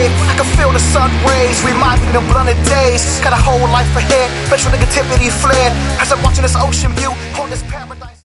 wave. I can feel the sun rays, remind me of blunted days. Got a whole life ahead, special negativity flare as I'm watching this ocean view on this paradise.